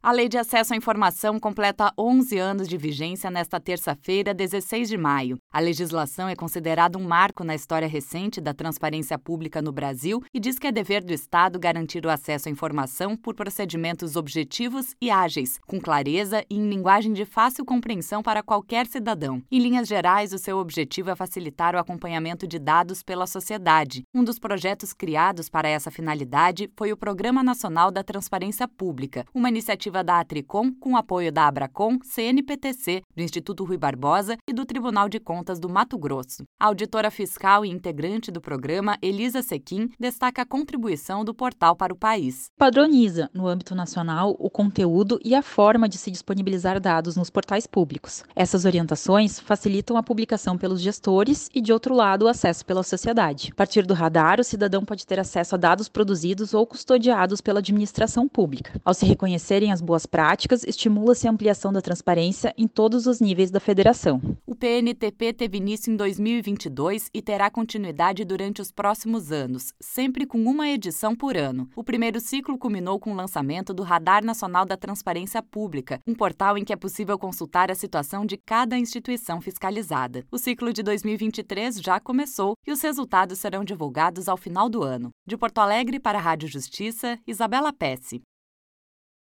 A Lei de Acesso à Informação completa 11 anos de vigência nesta terça-feira, 16 de maio. A legislação é considerada um marco na história recente da transparência pública no Brasil e diz que é dever do Estado garantir o acesso à informação por procedimentos objetivos e ágeis, com clareza e em linguagem de fácil compreensão para qualquer cidadão. Em linhas gerais, o seu objetivo é facilitar o acompanhamento de dados pela sociedade. Um dos projetos criados para essa finalidade foi o Programa Nacional da Transparência Pública, uma iniciativa da Atricom com apoio da Abracom, CNPTC, do Instituto Rui Barbosa e do Tribunal de Contas do Mato Grosso. A auditora fiscal e integrante do programa, Elisa Sequim, destaca a contribuição do portal para o país. Padroniza, no âmbito nacional, o conteúdo e a forma de se disponibilizar dados nos portais públicos. Essas orientações facilitam a publicação pelos gestores e, de outro lado, o acesso pela sociedade. A partir do radar, o cidadão pode ter acesso a dados produzidos ou custodiados pela administração pública. Ao se reconhecerem as boas práticas, estimula-se a ampliação da transparência em todos os níveis da federação. O PNTP teve início em 2022 e terá continuidade durante os próximos anos, sempre com uma edição por ano. O primeiro ciclo culminou com o lançamento do Radar Nacional da Transparência Pública, um portal em que é possível consultar a situação de cada instituição fiscalizada. O ciclo de 2023 já começou e os resultados serão divulgados ao final do ano. De Porto Alegre para a Rádio Justiça, Isabela Pesce.